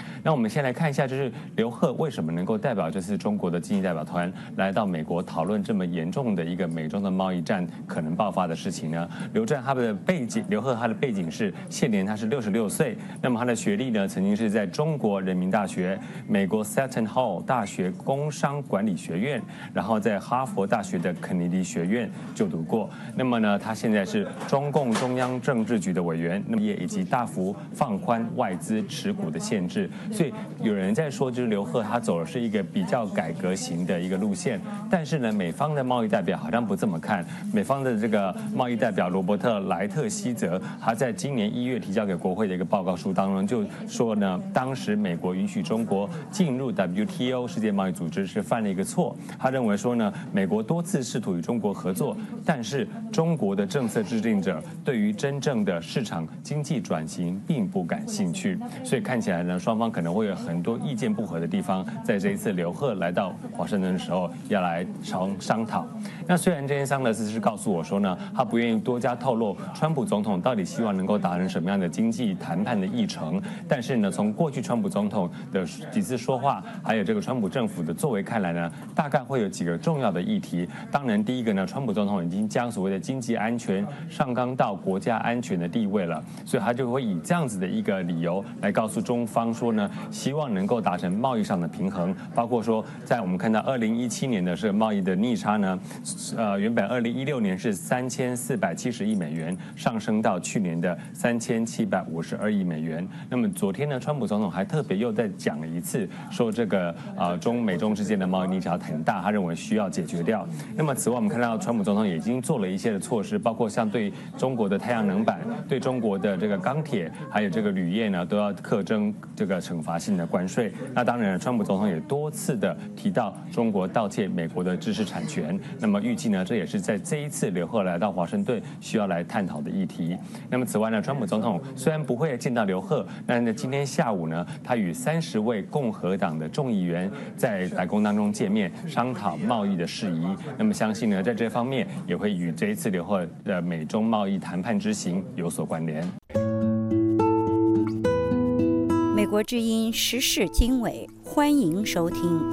那我们先来看一下，就是刘鹤为什么能够代表这次中国的经济代表团来到美国讨论这么严重的一个美中的贸易战可能爆发的事情呢？刘战他的背景，刘鹤他的背景是现年他是六十六岁，那么他的学历呢，曾经是在中国人民大学、美国 Seton Hall 大学工商管理学院，然后在哈佛大学的肯尼迪学院就读过。那么呢，他现在是中共中央政治局的委员，那么也以及大幅放宽外资持股的限制。所以有人在说，就是刘鹤他走的是一个比较改革型的一个路线，但是呢，美方的贸易代表好像不这么看。美方的这个贸易代表罗伯特莱特希泽，他在今年一月提交给国会的一个报告书当中就说呢，当时美国允许中国进入 W T O 世界贸易组织是犯了一个错。他认为说呢，美国多次试图与中国合作，但是中国的政策制定者对于真正的市场经济转型并不感兴趣，所以看起来呢，双方可能会有很多意见不合的地方。在这一次刘鹤来到华盛顿的时候，要来商商讨。那虽然这些桑德斯是告诉我说呢，他不愿意多加透露川普总统到底希望能够达成什么样的经济谈判的议程，但是呢，从过去川普总统的几次说话，还有这个川普政府的作为看来呢，大概会有几个重要的议题。当然，第一个呢，川普总统已经将所谓的经济安全上纲到国家安全的地位了，所以他就会以这样子的一个理由来告诉中方说呢，希望能够达成贸易上的平衡，包括说，在我们看到二零一七年的这个贸易的逆差呢，呃，原本二零一六年是三千四百七十亿美元，上升到去年的三千七百五十二亿美元。那么昨天呢，川普总统还特别又再讲了一次，说这个呃中美中之间的贸易逆差很大，他认为需要解决掉。那么此外，我们看到川普总统也已经做了一些的措施，包括像对中国的太阳能板、对中国的这个钢铁还有这个铝业呢，都要课征这个惩罚性的关税。那当然，川普总统也多次的提到中国盗窃美国的知识产权。那么预计呢，这也是在这一次刘鹤来到华盛顿需要来探讨的议题。那么此外呢，川普总统虽然不会见到刘鹤，但是今天下午呢，他与三十位共和党的众议员在白宫当中见面，商讨贸易的事宜。那么相信呢，在这方面也会与这一次刘鹤的美中贸易谈判之行有所关联。 美国之音时事经纬，欢迎收听。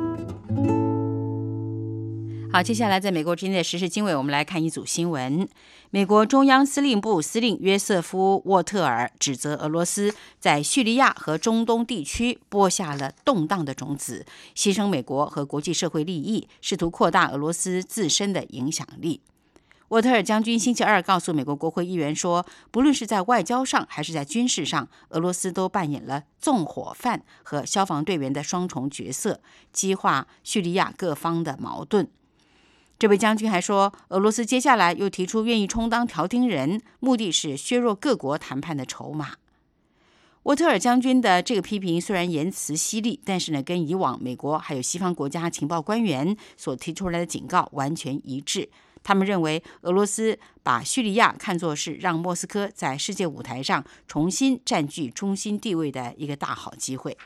好，接下来在美国之音的时事经纬，我们来看一组新闻。美国中央司令部司令约瑟夫·沃特尔指责俄罗斯在叙利亚和中东地区播下了动荡的种子，牺牲美国和国际社会利益，试图扩大俄罗斯自身的影响力。沃特尔将军星期二告诉美国国会议员说，不论是在外交上还是在军事上，俄罗斯都扮演了纵火犯和消防队员的双重角色，激化叙利亚各方的矛盾。这位将军还说，俄罗斯接下来又提出愿意充当调停人，目的是削弱各国谈判的筹码。沃特尔将军的这个批评虽然言辞犀利，但是呢，跟以往美国还有西方国家情报官员所提出来的警告完全一致。他们认为，俄罗斯把叙利亚看作是让莫斯科在世界舞台上重新占据中心地位的一个大好机会。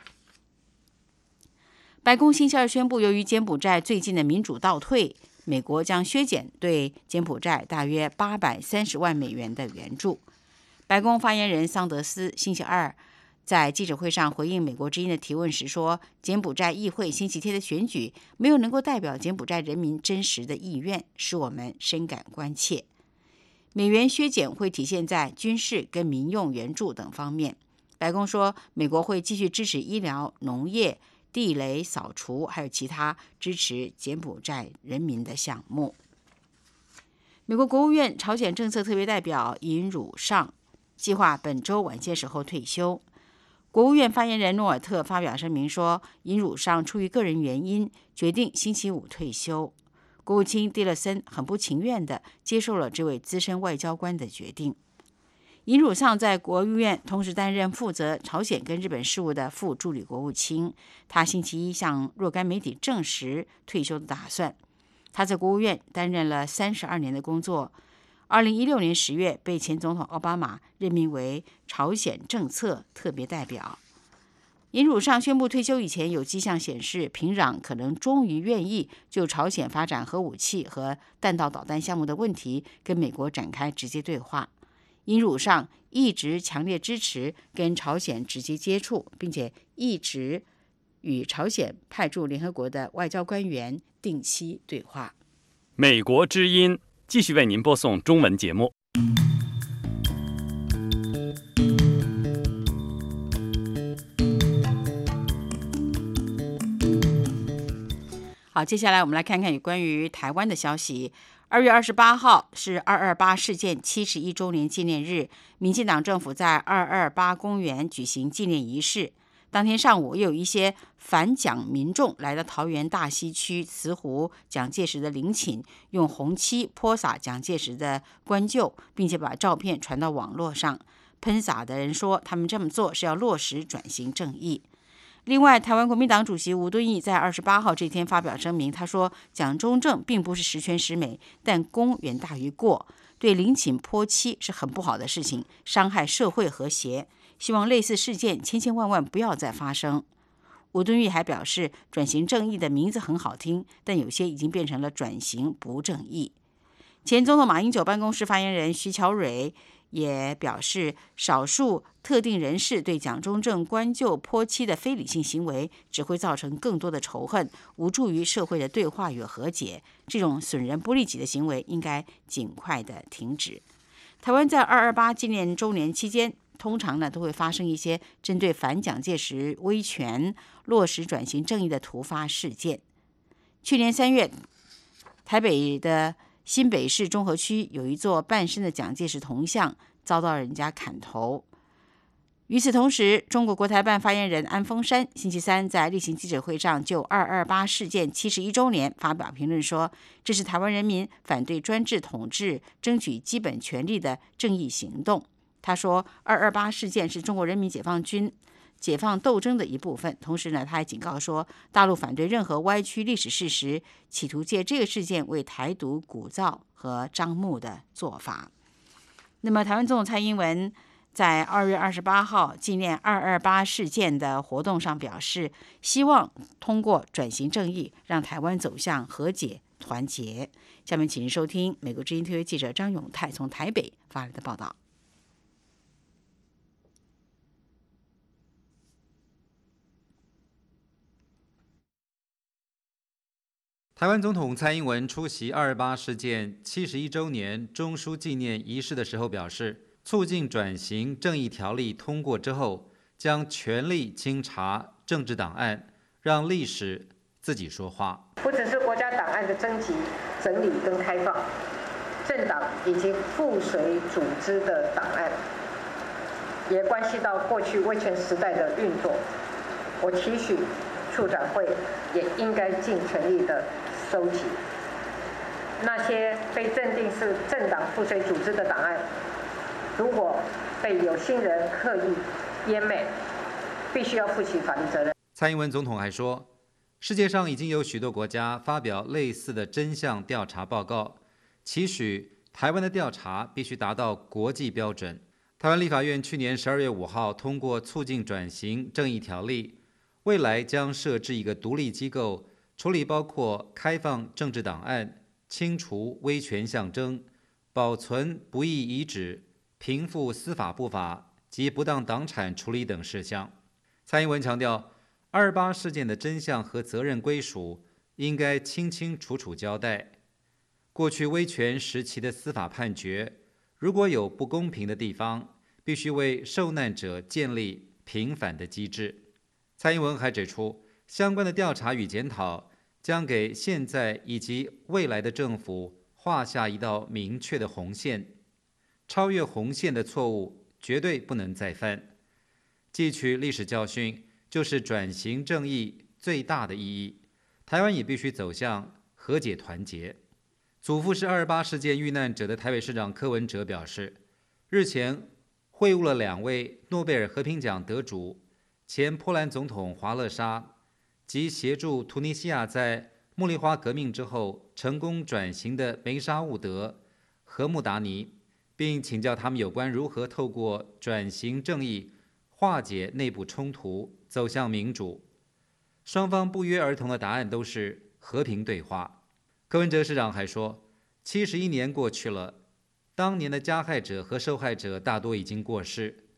白宫星期二宣布，由于柬埔寨最近的民主倒退，美国将削减对柬埔寨大约八百三十万美元的援助。白宫发言人桑德斯星期二在记者会上回应美国之音的提问时说，柬埔寨议会星期天的选举没有能够代表柬埔寨人民真实的意愿，使我们深感关切。美元削减会体现在军事跟民用援助等方面。白宫说，美国会继续支持医疗、农业、地雷扫除，还有其他支持柬埔寨人民的项目。美国国务院朝鲜政策特别代表尹汝尚计划本周晚些时候退休。国务院发言人诺尔特发表声明说，尹汝尚出于个人原因决定星期五退休。国务卿蒂勒森很不情愿地接受了这位资深外交官的决定。尹汝尚在国务院同时担任负责朝鲜跟日本事务的副助理国务卿。他星期一向若干媒体证实退休的打算。他在国务院担任了三十二年的工作。二零一六年十月被前总统奥巴马任命为朝鲜政策特别代表。尹汝尚宣布退休以前，有迹象显示平壤可能终于愿意就朝鲜发展核武器和弹道导弹项目的问题跟美国展开直接对话。尹汝尚一直强烈支持跟朝鲜直接接触，并且一直与朝鲜派驻联合国的外交官员定期对话。 美国之音继续为您播送中文节目。 好，接下来我们来看看有关于台湾的消息。二月二十八号是二二八事件七十一周年纪念日，民进党政府在二二八公园举行纪念仪式。当天上午，又有一些反蒋民众来到桃园大溪区慈湖蒋介石的陵寝，用红漆泼洒蒋介石的棺柩，并且把照片传到网络上。喷洒的人说，他们这么做是要落实转型正义。另外，台湾国民党主席吴敦义在二十八号这天发表声明，他说蒋中正并不是十全十美，但功远大于过，对陵寝泼漆是很不好的事情，伤害社会和谐，希望类似事件千千万万不要再发生。吴敦义还表示，转型正义的名字很好听，但有些已经变成了转型不正义。前总统马英九办公室发言人徐巧蕊也表示，少数特定人士对蒋中正棺柩泼漆的非理性行为，只会造成更多的仇恨，无助于社会的对话与和解。这种损人不利己的行为应该尽快的停止。台湾在二二八纪念周年期间，通常呢都会发生一些针对反蒋介石威权、落实转型正义的突发事件。去年三月，台北的新北市中和区有一座半身的蒋介石铜像遭到人家砍头。与此同时，中国国台办发言人安峰山星期三在例行记者会上就二二八事件七十一周年发表评论说，这是台湾人民反对专制统治、争取基本权利的正义行动。他说，二二八事件是中国人民解放军解放斗争的一部分。同时呢，他还警告说，大陆反对任何歪曲历史事实，企图借这个事件为台独鼓噪和张目的做法。那么，台湾总统蔡英文在二月二十八号纪念二二八事件的活动上表示，希望通过转型正义，让台湾走向和解团结。下面请您收听美国之音特约记者张永泰从台北发来的报道。 台湾总统蔡英文出席二二八事件七十一周年中枢纪念仪式的时候表示，促进转型正义条例通过之后，将全力清查政治档案，让历史自己说话。 不只是国家档案的征集、整理跟开放，政党以及附随组织的档案，也关系到过去威权时代的运作。我期许处长会也应该尽全力的收集那些被认定是政党附随组织的档案，如果被有心人刻意湮灭，必须要负起法律责任。 蔡英文总统还说，世界上已经有许多国家发表类似的真相调查报告，期许台湾的调查必须达到国际标准。台湾立法院去年十二月五号通过促进转型正义条例，未来将设置一个独立机构，处理包括开放政治档案、清除威权象征、保存不义遗址、平复司法不法及不当党产处理等事项。蔡英文强调，二二八事件的真相和责任归属应该清清楚楚交代。过去威权时期的司法判决，如果有不公平的地方，必须为受难者建立平反的机制。蔡英文还指出，相关的调查与检讨将给现在以及未来的政府画下一道明确的红线，超越红线的错误绝对不能再犯。汲取历史教训，就是转型正义最大的意义。台湾也必须走向和解团结。祖父是二二八事件遇难者的台北市长柯文哲表示，日前会晤了两位诺贝尔和平奖得主，前波兰总统华勒沙及协助突尼西亚在茉莉花革命之后成功转型的梅沙乌德、和穆达尼，并请教他们有关如何透过转型正义化解内部冲突，走向民主。双方不约而同的答案都是和平对话。柯文哲市长还说，七十一年过去了，当年的加害者和受害者大多已经过世，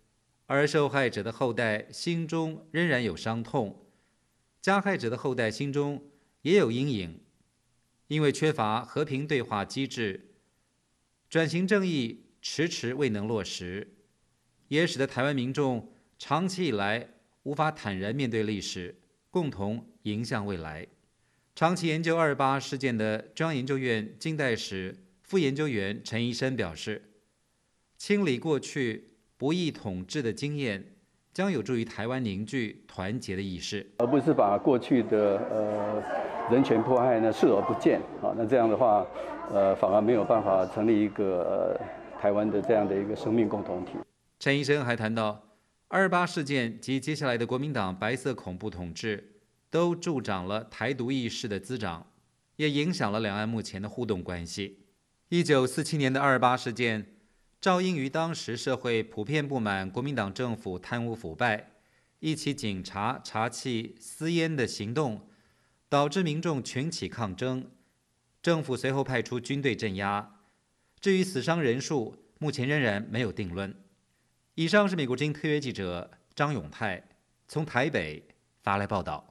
而受害者的后代心中仍然有伤痛，加害者的后代心中也有阴影。因为缺乏和平对话机制，转型正义迟迟未能落实，也使得台湾民众长期以来无法坦然面对历史，共同迎向未来。长期研究二二八事件的中央研究院近代史副研究员陈医生表示，清理过去不义统治的经验，将有助于台湾凝聚团结的意识， 而不是把过去的呃人权迫害呢视而不见啊。那这样的话，呃，反而没有办法成立一个、呃、台湾的这样的一个生命共同体。 陈医生还谈到，二二八事件及接下来的国民党白色恐怖统治，都助长了台独意识的滋长，也影响了两岸目前的互动关系。一九四七年的二二八事件，肇因于当时社会普遍不满国民党政府贪污腐败，一起警察查缉私烟的行动，导致民众群起抗争，政府随后派出军队镇压。至于死伤人数，目前仍然没有定论。以上是美国之音特约记者张永泰从台北发来报道。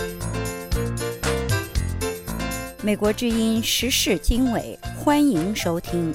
美国之音时事经纬，欢迎收听。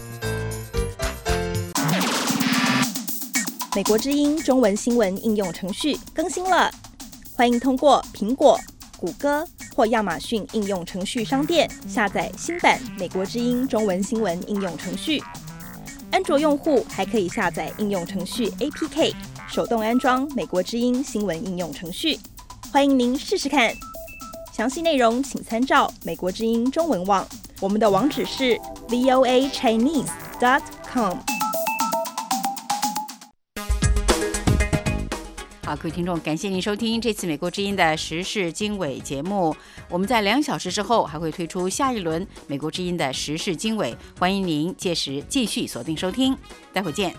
美国之音中文新闻应用程序更新了，欢迎通过苹果、谷歌或亚马逊应用程序商店下载新版美国之音中文新闻应用程序。安卓用户还可以下载应用程序 A P K， 手动安装美国之音新闻应用程序。欢迎您试试看。详细内容请参照美国之音中文网，我们的网址是 v o a chinese dot com。 好，各位听众，感谢您收听这次美国之音的时事经纬节目。我们在两小时之后还会推出下一轮美国之音的时事经纬，欢迎您届时继续锁定收听。待会见。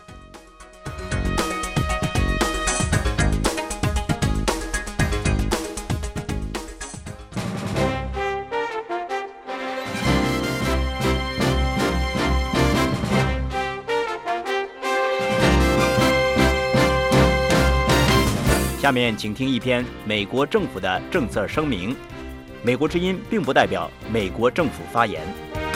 下面请听一篇美国政府的政策声明。美国之音并不代表美国政府发言。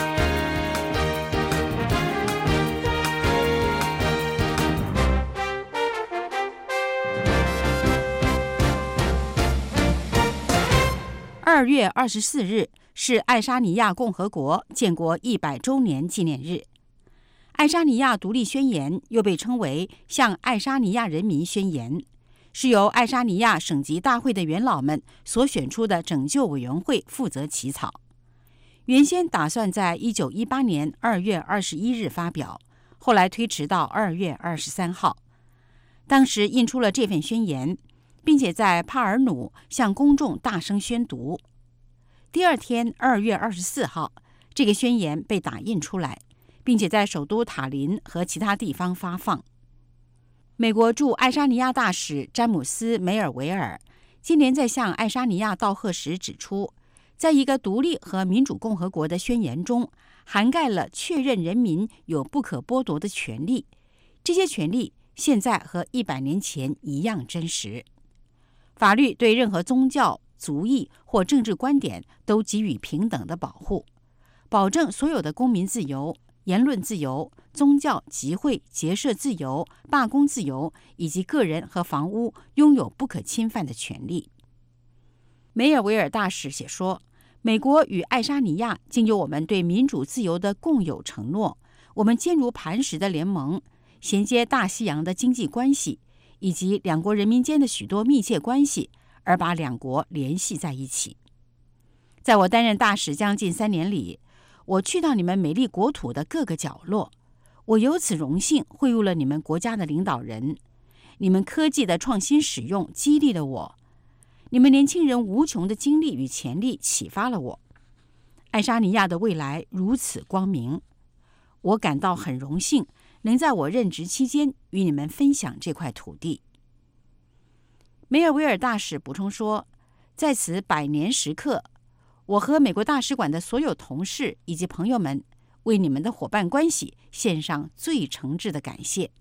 二月二十四日是爱沙尼亚共和国建国一百周年纪念日。爱沙尼亚独立宣言又被称为向爱沙尼亚人民宣言，是由爱沙尼亚省级大会的元老们所选出的拯救委员会负责起草。原先打算在一九一八年二月二十一日发表，后来推迟到二月二十三号。当时印出了这份宣言，并且在帕尔努向公众大声宣读。第二天二月二十四号，这个宣言被打印出来，并且在首都塔林和其他地方发放。美国驻爱沙尼亚大使詹姆斯·梅尔维尔今年在向爱沙尼亚道贺时指出，在一个独立和民主共和国的宣言中，涵盖了确认人民有不可剥夺的权利，这些权利现在和一百年前一样真实。法律对任何宗教、族裔或政治观点都给予平等的保护，保证所有的公民自由、言论自由、宗教集会结社自由、罢工自由以及个人和房屋拥有不可侵犯的权利。梅尔维尔大使写说，美国与爱沙尼亚经由我们对民主自由的共有承诺，我们坚如磐石的联盟，衔接大西洋的经济关系以及两国人民间的许多密切关系，而把两国联系在一起。在我担任大使将近三年里，我去到你们美丽国土的各个角落，我由此荣幸会晤了你们国家的领导人，你们科技的创新使用激励了我，你们年轻人无穷的精力与潜力启发了我。爱沙尼亚的未来如此光明，我感到很荣幸能在我任职期间与你们分享这块土地。梅尔维尔大使补充说，在此百年时刻，我和美国大使馆的所有同事以及朋友们为你们的伙伴关系献上最诚挚的感谢，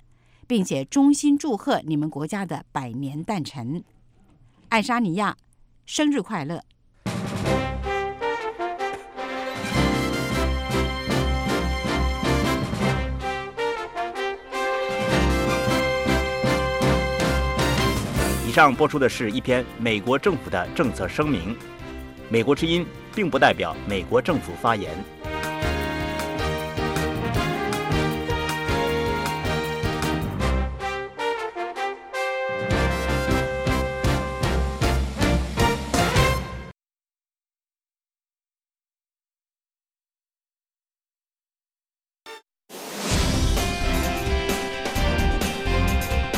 并且衷心祝贺你们国家的百年诞辰。爱沙尼亚，生日快乐！ 以上播出的是一篇美国政府的政策声明。美国之音并不代表美国政府发言。